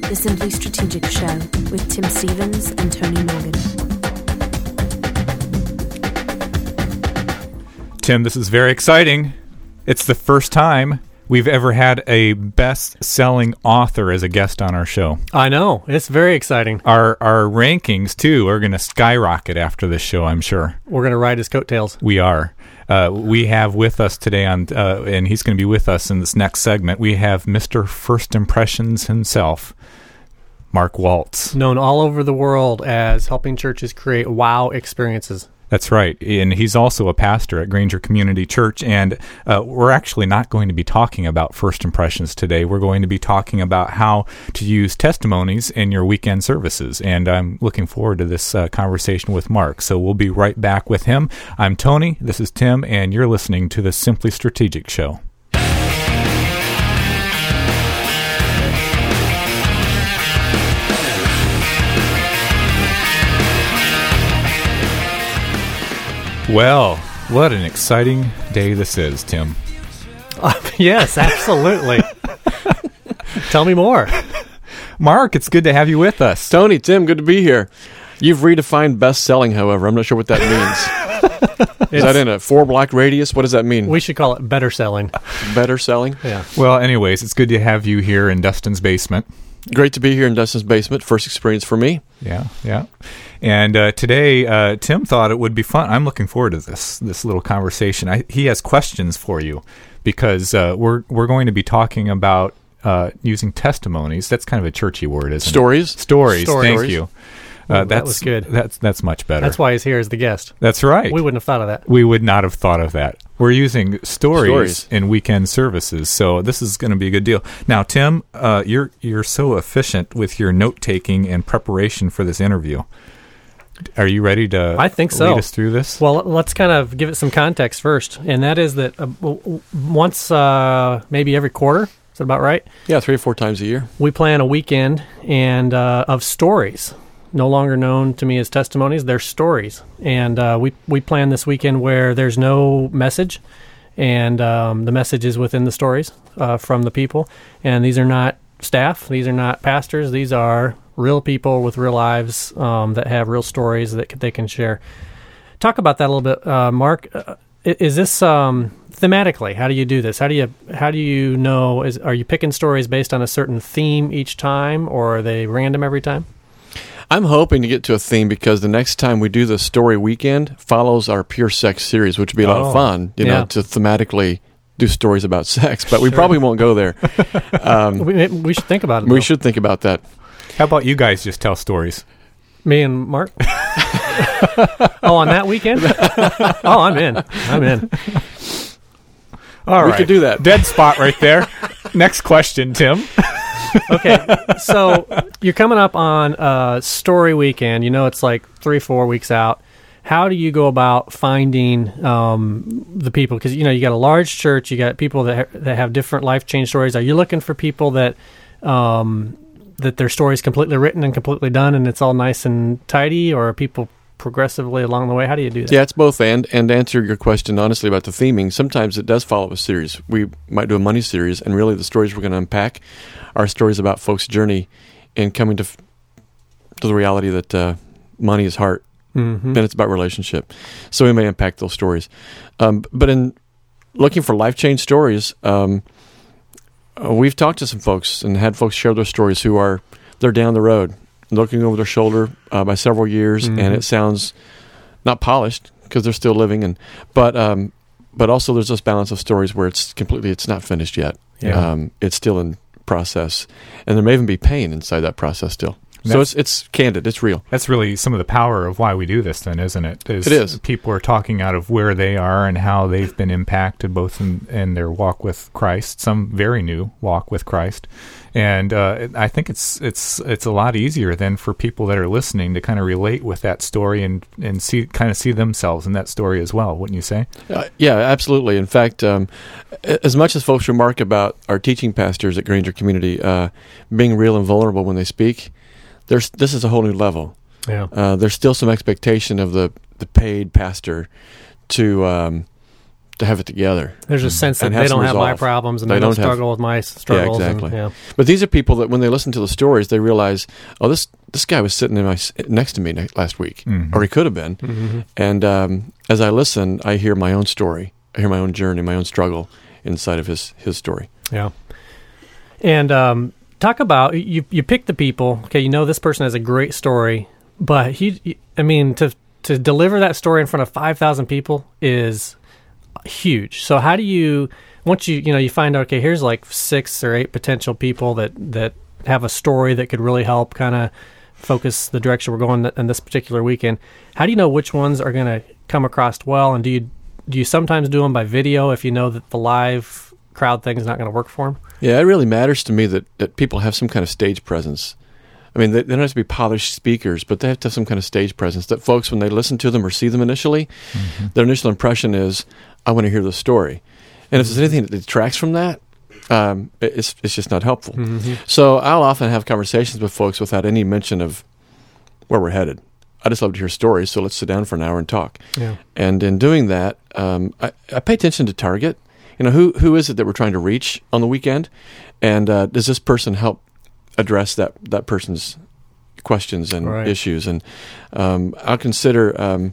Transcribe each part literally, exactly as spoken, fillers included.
The Simply Strategic Show with Tim Stevens and Tony Morgan. Tim, this is very exciting. It's the first time we've ever had a best-selling author as a guest on our show. I know. It's very exciting. Our our rankings, too, are going to skyrocket after this show, I'm sure. We're going to ride his coattails. We are. Uh, we have with us today, on, uh, and he's going to be with us in this next segment, we have Mister First Impressions himself, Mark Waltz. Known all over the world as helping churches create wow experiences. That's right, and he's also a pastor at Granger Community Church, and uh, we're actually not going to be talking about first impressions today. We're going to be talking about how to use testimonies in your weekend services, and I'm looking forward to this uh, conversation with Mark, so we'll be right back with him. I'm Tony, this is Tim, and you're listening to the Simply Strategic Show. Well, what an exciting day this is, Tim. Uh, yes, absolutely. Tell me more. Mark, it's good to have you with us. Tony, Tim, good to be here. You've redefined best-selling, however. I'm not sure what that means. Is that in a four-block radius? What does that mean? We should call it better selling. Better selling? Yeah. Well, anyways, it's good to have you here in Dustin's basement. Great to be here in Dustin's basement. First experience for me. Yeah, yeah. And uh, today, uh, Tim thought it would be fun. I'm looking forward to this this little conversation. I, he has questions for you because uh, we're we're going to be talking about uh, using testimonies. That's kind of a churchy word, isn't Stories? it? Stories. Stories. Thank you. Uh, uh, that was good. That's that's much better. That's why he's here as the guest. That's right. We wouldn't have thought of that. We would not have thought of that. We're using stories, stories. in weekend services, so this is going to be a good deal. Now, Tim, uh, you're you're so efficient with your note taking and preparation for this interview. Are you ready to I think so. lead us through this? Well, let's kind of give it some context first, and that is that uh, once, uh, maybe every quarter, is that about right? Yeah, three or four times a year. We plan a weekend and uh, of stories, no longer known to me as testimonies. They're stories, and uh, we we plan this weekend where there's no message, and um, the message is within the stories uh, from the people. And these are not staff; these are not pastors; these are real people with real lives um, that have real stories that they can share. Talk about that a little bit, uh, Mark. Uh, is this um, thematically? How do you do this? How do you how do you know? Is are you picking stories based on a certain theme each time, or are they random every time? I'm hoping to get to a theme because the next time we do the story weekend follows our pure sex series, which would be a lot Oh, of fun, you yeah. know, to thematically do stories about sex. But we probably won't go there. Um, We, we should think about it. we though. should think about that. How about you guys just tell stories? Me and Mark. Oh, on that weekend? Oh, I'm in. I'm in. All we right. could do that. Dead spot right there. Next question, Tim. Okay, so you're coming up on uh, Story Weekend. You know it's like three, four weeks out. How do you go about finding um, the people? Because, you know, you got a large church. You got people that ha- that have different life change stories. Are you looking for people that um, that their story's completely written and completely done and it's all nice and tidy, or are people progressively along the way? How do you do that? Yeah, it's both. And and to answer your question honestly about the theming, sometimes it does follow a series. We might do a money series, and really the stories we're going to unpack are stories about folks' journey in coming to f- to the reality that uh, money is heart. Mm-hmm. Then it's about relationship. So we may unpack those stories. Um, but in looking for life change stories, um, uh, we've talked to some folks and had folks share their stories who are they're down the road, looking over their shoulder uh, by several years, Mm-hmm. and it sounds not polished because they're still living, and but um, but also there's this balance of stories where it's completely it's not finished yet. Yeah. Um, it's still in process, and there may even be pain inside that process still. So it's it's candid, it's real. That's really some of the power of why we do this then, isn't it? It is. People are talking out of where they are and how they've been impacted both in, in their walk with Christ, some very new walk with Christ. And uh, I think it's it's it's a lot easier then for people that are listening to kind of relate with that story and, and see kind of see themselves in that story as well, wouldn't you say? Uh, yeah, absolutely. In fact, um, as much as folks remark about our teaching pastors at Granger Community uh, being real and vulnerable when they speak, there's this is a whole new level. Yeah. Uh, there's still some expectation of the, the paid pastor to um, to have it together. There's a sense that And they have don't some have my resolve. problems and They they, don't don't have- struggle with my struggles. Yeah, exactly. And, yeah. But these are people that when they listen to the stories, they realize, oh, this this guy was sitting in my, s- next to me ne- last week, Mhm. or he could have been. Mhm. And um, as I listen, I hear my own story. I hear my own journey, my own struggle inside of his, his story. Yeah. And um, talk about, you you pick the people, okay, you know this person has a great story, but he, I mean, to to deliver that story in front of five thousand people is huge. So how do you, once you, you know, you find out, okay, here's like six or eight potential people that, that have a story that could really help kind of focus the direction we're going in this particular weekend. How do you know which ones are going to come across well? And do you, do you sometimes do them by video if you know that the live crowd thing is not going to work for them? Yeah, it really matters to me that, that people have some kind of stage presence. I mean, they, they don't have to be polished speakers, but they have to have some kind of stage presence that folks, when they listen to them or see them initially, Mhm. their initial impression is, I want to hear the story. And if there's anything that detracts from that, um, it- it's, it's just not helpful. Mm-hmm. So I'll often have conversations with folks without any mention of where we're headed. I just love to hear stories, so let's sit down for an hour and talk. Yeah. And in doing that, um, I, I pay attention to target. You know, who who is it that we're trying to reach on the weekend? And uh, does this person help address that, that person's questions and Right. issues? And um, I'll consider um,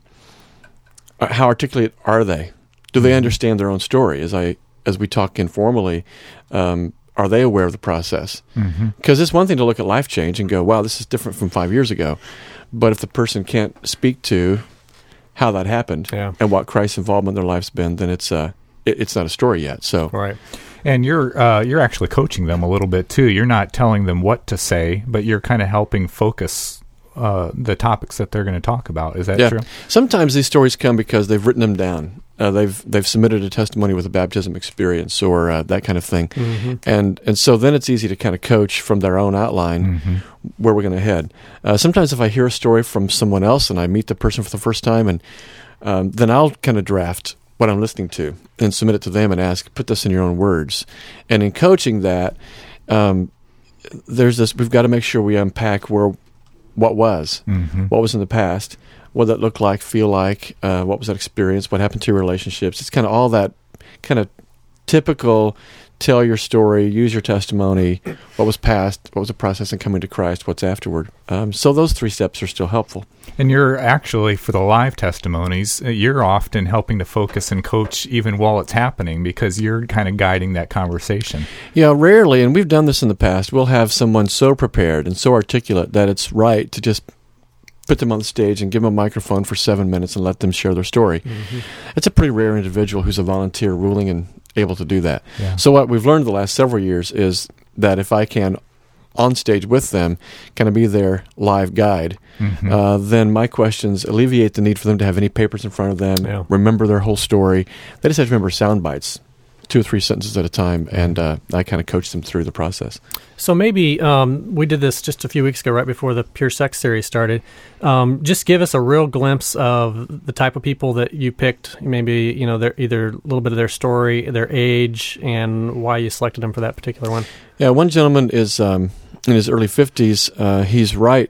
uh, how articulate are they? Do they understand their own story? As I as we talk informally, um, are they aware of the process? Mhm. Because it's one thing to look at life change and go, wow, this is different from five years ago. But if the person can't speak to how that happened Yeah. and what Christ's involvement in their life's been, then it's uh, it, it's not a story yet. So Right. And you're uh, you're actually coaching them a little bit too. You're not telling them what to say, but you're kind of helping focus uh, the topics that they're going to talk about. Is that yeah, true? sometimes these stories come because they've written them down. Uh, they've they've submitted a testimony with a baptism experience or uh, that kind of thing, Mm-hmm. and and so then it's easy to kind of coach from their own outline Mhm. where we're going to head. Uh, sometimes if I hear a story from someone else and I meet the person for the first time, and um, then I'll kind of draft what I'm listening to and submit it to them and ask, put this in your own words. And in coaching that, um, there's this, we've got to make sure we unpack where, what was, Mhm. what was in the past, what that looked like, feel like, uh, what was that experience, what happened to your relationships. It's kind of all that kind of typical tell your story, use your testimony, what was past, what was the process in coming to Christ, what's afterward. Um, so those three steps are still helpful. And you're actually, for the live testimonies, uh, you're often helping to focus and coach even while it's happening because you're kind of guiding that conversation. Yeah, rarely, and we've done this in the past, we'll have someone so prepared and so articulate that it's right to just put them on the stage and give them a microphone for seven minutes and let them share their story. Mm-hmm. It's a pretty rare individual who's a volunteer ruling and able to do that. Yeah. So what we've learned the last several years is that if I can, on stage with them, kind of be their live guide, Mhm. uh, then my questions alleviate the need for them to have any papers in front of them, Yeah. remember their whole story. They just have to remember sound bites, two or three sentences at a time, and uh, I kind of coach them through the process. So maybe um, we did this just a few weeks ago, right before the Pure Sex series started. Um, just give us a real glimpse of the type of people that you picked. Maybe you know, their either a little bit of their story, their age, and why you selected them for that particular one. Yeah, one gentleman is um, in his early fifties. Uh, he's right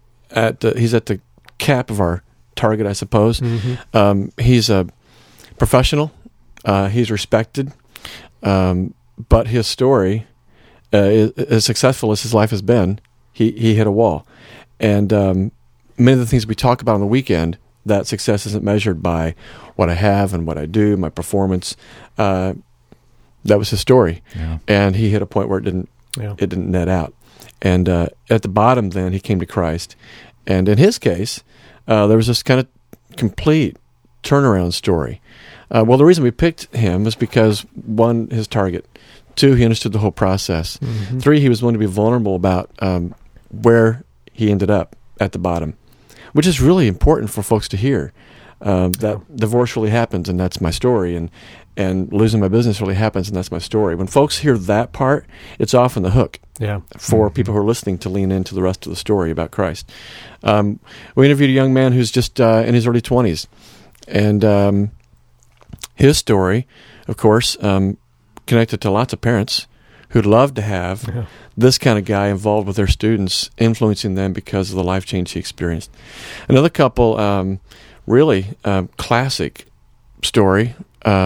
at the, he's at the cap of our target, I suppose. Mm-hmm. Um, he's a professional. Uh, he's respected. Um, but his story, uh, is, as successful as his life has been, he, he hit a wall. And um, many of the things we talk about on the weekend, that success isn't measured by what I have and what I do, my performance. Uh, that was his story. Yeah. And he hit a point where it didn't Yeah. it didn't net out. And uh, at the bottom, then, he came to Christ. And in his case, uh, there was this kind of complete turnaround story. Uh, well, the reason we picked him was because, one, his target. Two, he understood the whole process. Mm-hmm. Three, he was willing to be vulnerable about um, where he ended up at the bottom, which is really important for folks to hear. Um, that divorce really happens, and that's my story, and and losing my business really happens, and that's my story. When folks hear that part, it's often the hook Yeah. for Mhm. people who are listening to lean into the rest of the story about Christ. Um, we interviewed a young man who's just uh, in his early twenties, and um, his story, of course, um, connected to lots of parents who'd love to have Yeah. this kind of guy involved with their students, influencing them because of the life change he experienced. Another couple, um, really um, classic story, um,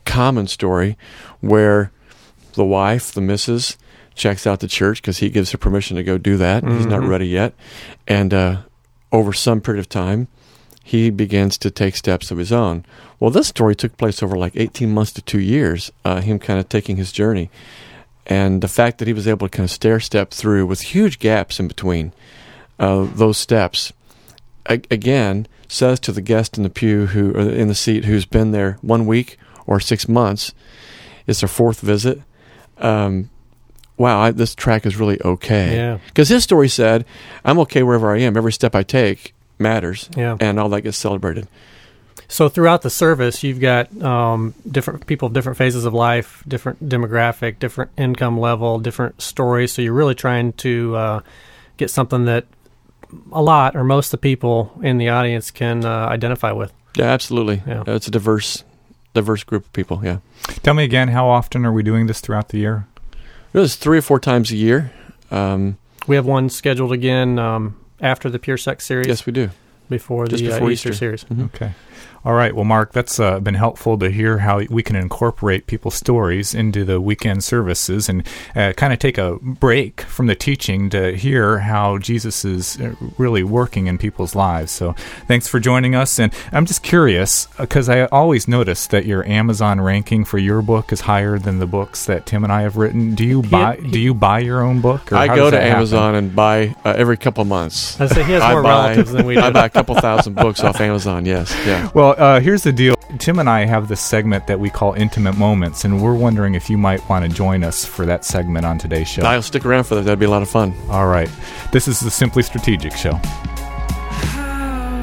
common story where the wife, the missus, checks out the church because he gives her permission to go do that. Mm-hmm. He's not ready yet. And uh, over some period of time, he begins to take steps of his own. Well, this story took place over like eighteen months to two years, uh, him kind of taking his journey. And the fact that he was able to kind of stair-step through with huge gaps in between uh, those steps, a- again, says to the guest in the pew who or in the seat who's been there one week or six months, it's their fourth visit. Um, wow, I, this track is really okay. Yeah. Because his story said, I'm okay wherever I am. Every step I take matters. Yeah. And all that gets celebrated. So throughout the service, you've got um, different people of different phases of life, different demographic, different income level, different stories. So you're really trying to uh, get something that a lot or most of the people in the audience can uh, identify with. Yeah, absolutely. Yeah. Uh, it's a diverse, diverse group of people. Yeah. Tell me again, how often are we doing this throughout the year? It was three or four times a year. Um, we have one scheduled again um, after the Pure Sex series. Yes, we do. Before Just the before uh, Easter, Easter series. Mm-hmm. Okay. All right. Well, Mark, that's uh, been helpful to hear how we can incorporate people's stories into the weekend services and uh, kind of take a break from the teaching to hear how Jesus is really working in people's lives. So thanks for joining us. And I'm just curious, because I always notice that your Amazon ranking for your book is higher than the books that Tim and I have written. Do you buy He, he, Do you buy your own book? Or I how go does to that Amazon happen? and buy uh, every couple of months. I say he has I more buy, relatives than we do. I buy a couple thousand books off Amazon, yes. Yeah. Well, uh, here's the deal. Tim and I have this segment that we call Intimate Moments, and we're wondering if you might want to join us for that segment on today's show. I'll stick around for that. That'd be a lot of fun. All right. This is the Simply Strategic Show. How,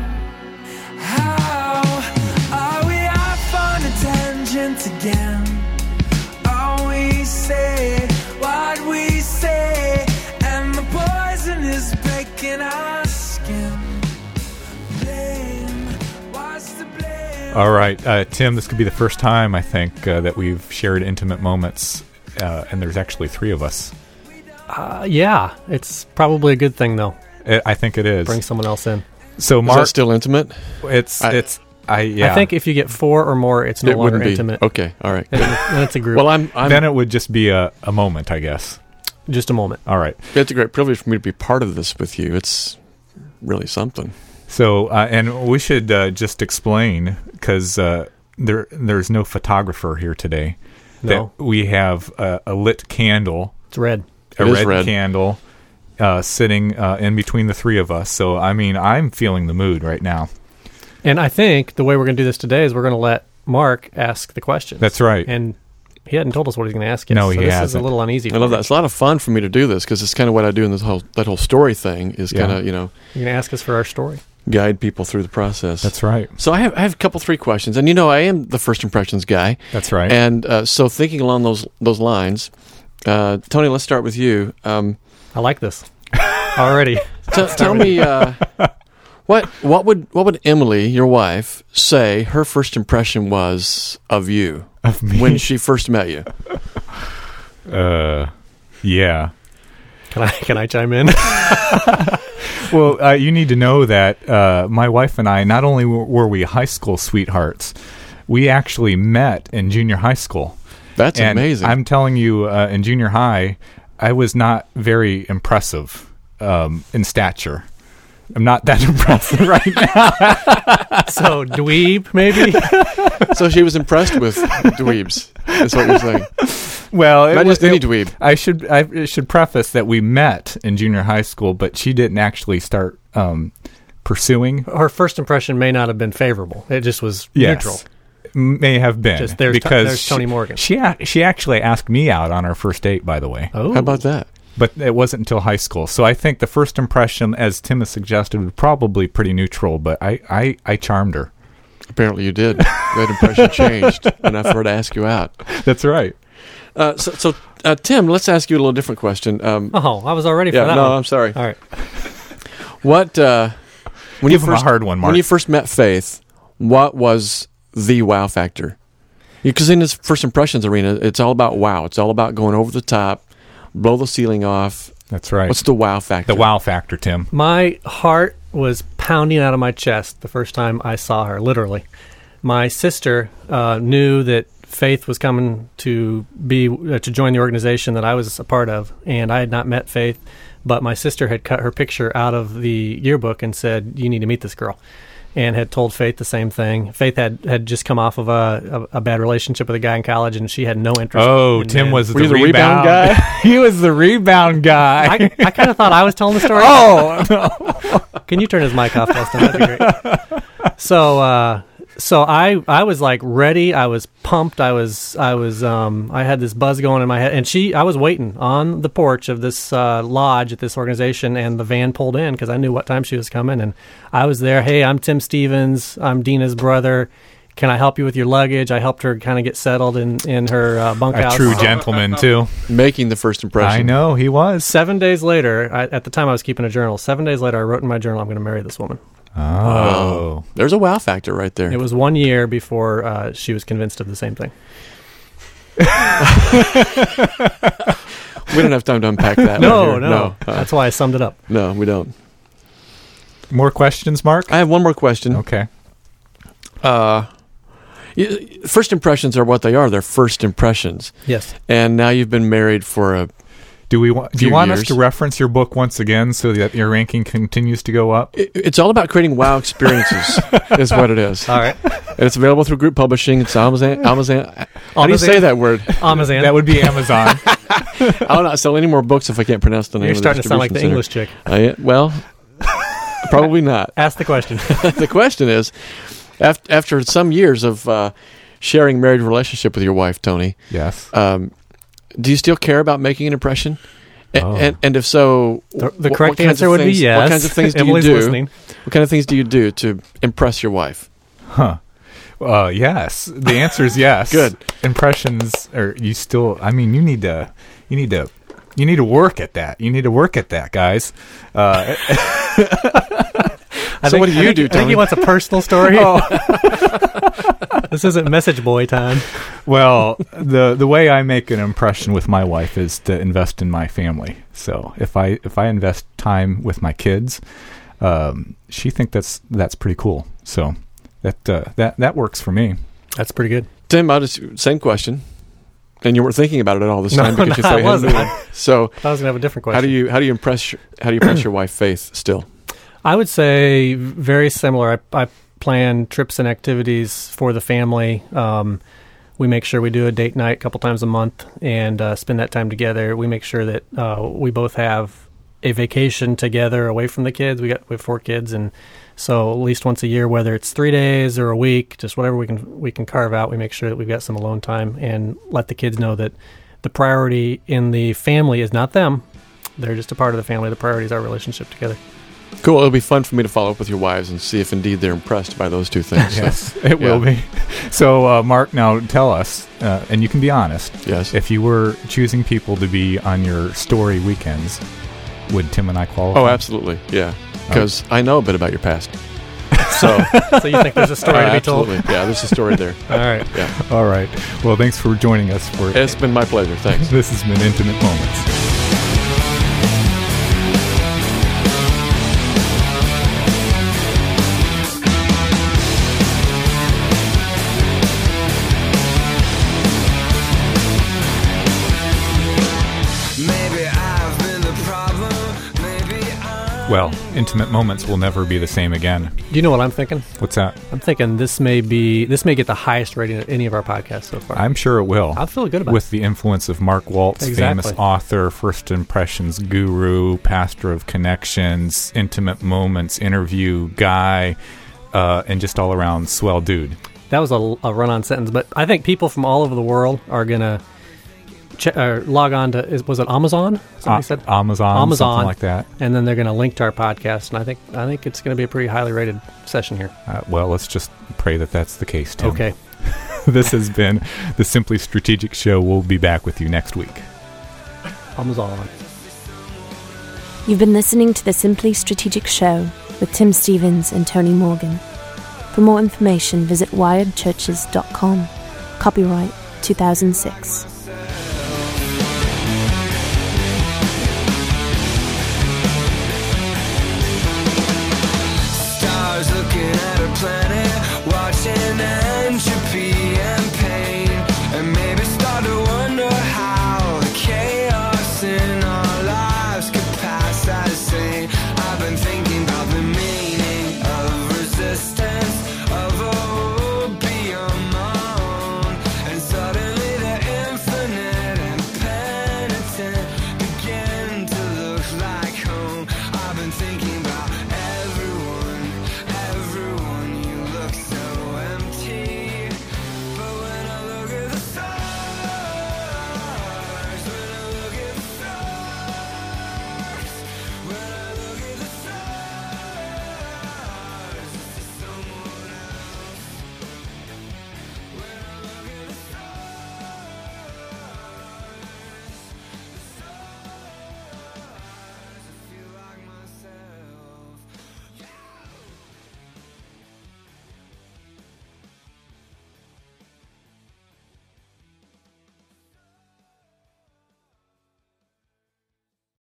how are we off on a tangent again? All we say, what we say, and the poison is breaking our skin. Blame, what's the blame? All right. Uh, Tim, this could be the first time, I think, uh, that we've shared intimate moments, uh, and there's actually three of us. Uh, yeah, it's probably a good thing, though. I I think it is. Bring someone else in. So, Is Mark, that still intimate? it's, I- it's, I, yeah. I think if you get four or more, it's no it longer wouldn't be. intimate. Okay, all right. Then, then it's a group. Well, I'm, I'm then it would just be a, a moment, I guess. Just a moment. All right. it's a great privilege for me to be part of this with you. It's really something. So, uh, and we should uh, just explain, because uh, there there's no photographer here today, No. that we have a, a lit candle, It's red. a It is red, red. candle, uh, sitting uh, in between the three of us. So, I mean, I'm feeling the mood right now. And I think the way we're going to do this today is we're going to let Mark ask the questions. That's right. And he hadn't told us what he's going to ask yet. No, so he this is hasn't. a little uneasy. I love for that. me. It's a lot of fun for me to do this because it's kind of what I do in this whole that whole story thing is Yeah. kind of, you know, You're going to ask us for our story. guide people through the process. That's right. So I have I have a couple three questions, and you know I am the first impressions guy, That's right. and uh, so thinking along those those lines, uh, Tony, let's start with you. Um, I like this already. t- tell me uh, what what would what would Emily, your wife, say her first impression was of you Of me? when she first met you? uh, yeah. Can I can I chime in? Well, uh, you need to know that uh, my wife and I, not only w- were we high school sweethearts, we actually met in junior high school. That's And amazing. I'm telling you, uh, in junior high, I was not very impressive um, in stature. I'm not that impressive right now. So dweeb, maybe. so she was impressed with dweebs. That's what you're saying. Well, it Not was, just any it- dweeb. I should I should preface that we met in junior high school, but she didn't actually start um, pursuing. Her first impression may not have been favorable. It just was Yes. neutral. May have been Just there's, because there's Tony she- Morgan. She a- she actually asked me out on our first date, by the way. Oh, How about that? But it wasn't until high school. So I think the first impression, as Tim has suggested, was probably pretty neutral, but I, I, I charmed her. Apparently you did. That impression changed enough for her to ask you out. That's right. Uh, so, so uh, Tim, let's ask you a little different question. Um, Oh, I was all ready for yeah, that no, one. I'm sorry. All right. What uh, when Give you him a first hard one, Mark. when you first met Faith, what was the wow factor? Because in this first impressions arena, it's all about wow. It's all about going over the top, blow the ceiling off. That's right. What's the wow factor? the wow factor, Tim? My heart was pounding out of my chest the first time I saw her, literally. My sister uh, knew that Faith was coming to be uh, to join the organization that I was a part of, and I had not met Faith, but my sister had cut her picture out of the yearbook and said, "You need to meet this girl," and had told Faith the same thing. Faith had, had just come off of a, a, a bad relationship with a guy in college, and she had no interest. Oh, in Tim men. was Were the, you the rebound, rebound guy? He was the rebound guy. I, I kind of thought I was telling the story. Oh, no. Can you turn his mic off, Dustin? That'd be great. So, uh, so I, I was like ready. I was pumped. I was, I was, um, I had this buzz going in my head, and she, I was waiting on the porch of this uh, lodge at this organization, and the van pulled in because I knew what time she was coming, and I was there. Hey, I'm Tim Stevens. I'm Dina's brother. Can I help you with your luggage? I helped her kind of get settled in in her uh, bunkhouse. A true gentleman, too. Making the first impression. I know, he was. Seven days later, I, at the time I was keeping a journal. Seven days later, I wrote in my journal, "I'm going to marry this woman." Oh. There's a wow factor right there. It was one year before uh, she was convinced of the same thing. We don't have time to unpack that. No, right here. no. No, uh, That's why I summed it up. no, we don't. More questions, Mark? I have one more question. Okay. Uh, y- first impressions are what they are. They're first impressions. Yes. And now you've been married for a... Do we want? Do you Few want us years. to reference your book once again so that your ranking continues to go up? It, it's all about creating wow experiences, is what it is. All right. And it's available through group publishing. It's Amazon. Amazon. How do you Amazon? say that word? Amazon. That would be Amazon. I'll not sell any more books if I can't pronounce the name. You're of starting the to sound like the distribution English chick. center. I, well, probably not. Ask the question. The question is, after, after some years of uh, sharing married relationship with your wife, Tony, Yes. um, do you still care about making an impression? A- Oh. And, and if so, The, the what- correct what kinds answer of would things, be yes. What kinds of things do Emily's you do? listening. What kind of things do you do to impress your wife? Huh. Uh, yes. The answer is yes. Good. Impressions, or you still, I mean, you need to, you need to, you need to work at that. You need to work at that, guys. Uh, I So what do I you think- do, I think Tony? he wants a personal story. Oh. This isn't message boy time. well, the the way I make an impression with my wife is to invest in my family. So if I if I invest time with my kids, um, she think that's that's pretty cool. So that uh, that that works for me. That's pretty good. Tim, I'll just same question, and you weren't thinking about it at all this No, time because no, you thought I you had wasn't. moved on. So I was gonna have a different question. how do you how do you impress your- how do you impress your wife, Faith? Still, I would say very similar. I, I plan trips and activities for the family. Um, we make sure we do a date night a couple times a month and uh, spend that time together. We make sure that uh, we both have a vacation together away from the kids. We got we have four kids, and so at least once a year, whether it's three days or a week, just whatever we can we can carve out. We make sure that we've got some alone time and let the kids know that the priority in the family is not them. They're just a part of the family. The priority is our relationship together. cool. It'll be fun for me to follow up with your wives and see if indeed they're impressed by those two things. So, Yes, it will yeah. be. So, uh, Mark, now tell us, uh, and you can be honest. yes. If you were choosing people to be on your story weekends, would Tim and I qualify? Oh, absolutely. Yeah. Because I know a bit about your past. So, So you think there's a story uh, to be told? absolutely. Yeah, there's a story there. All right. Yeah. All right. Well, thanks for joining us for It's been my pleasure. Thanks. This has been Intimate Moments. Maybe I've been the problem. Maybe I'm Well, Intimate Moments will never be the same again. Do you know what I'm thinking? What's that? I'm thinking this may be this may get the highest rating of any of our podcasts so far. I'm sure it will. I feel good about With the influence of Mark Waltz, Exactly. famous author, first impressions guru, pastor of connections, Intimate Moments interview guy, uh, and just all around swell dude. it. That was a, a run-on sentence, but I think people from all over the world are gonna ch- uh, log on to is, was it Amazon? Somebody Uh, said, Amazon, Amazon. something like that. and then they're gonna link to our podcast, and I think I think it's gonna be a pretty highly rated session here. Uh, well, let's just pray that that's the case, Tim. Okay. This has been the Simply Strategic Show. We'll be back with you next week. Amazon. You've been listening to the Simply Strategic Show with Tim Stevens and Tony Morgan. For more information, visit wired churches dot com. Copyright two thousand six.